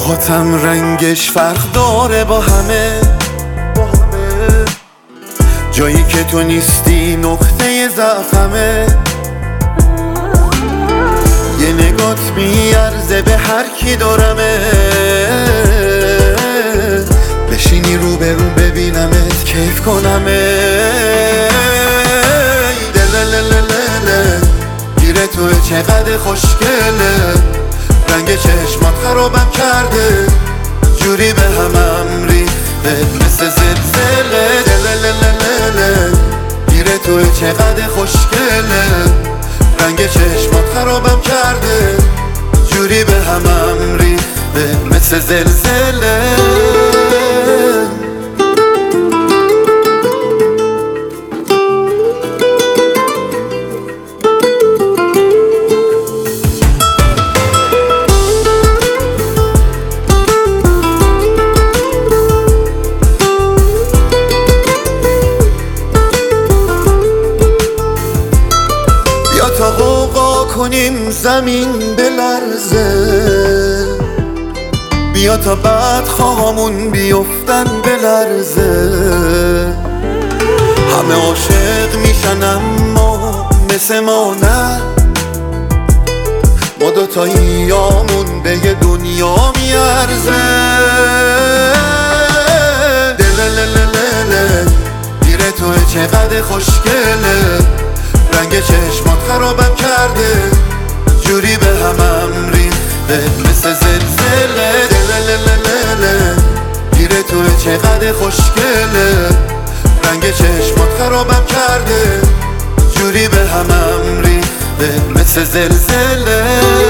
موهاتم رنگش فرق داره با همه جایی که تو نیستی نقطه ضعفمه یه نگات میارزه به هر کی دارمه بشینی رو به رو ببینمت کیف کنمه دلللللله گیره توی چقدر خوشگله رنگ چشمات خرابم کرده جوری به همم ریخته مثل زلزله دللللله گیره توی چقدر خوشگله رنگ چشمات خرابم کرده جوری به همم ریخته مثل زلزله تا غوغا کنیم زمین بلرزه بیا تا بعد خواهامون بیفتن بلرزه همه عاشق میشن اما مثل ما نه ما دوتاییامون به یه دنیا میارزه دللللله گیره توی چقدر خوشگله رنگ چشمات خرابم کرده جوری به همم ریخته مثل زلزله دللللله گیره توی چقدر خوشگله رنگ چشمات خرابم کرده جوری به همم ریخته مثل زلزله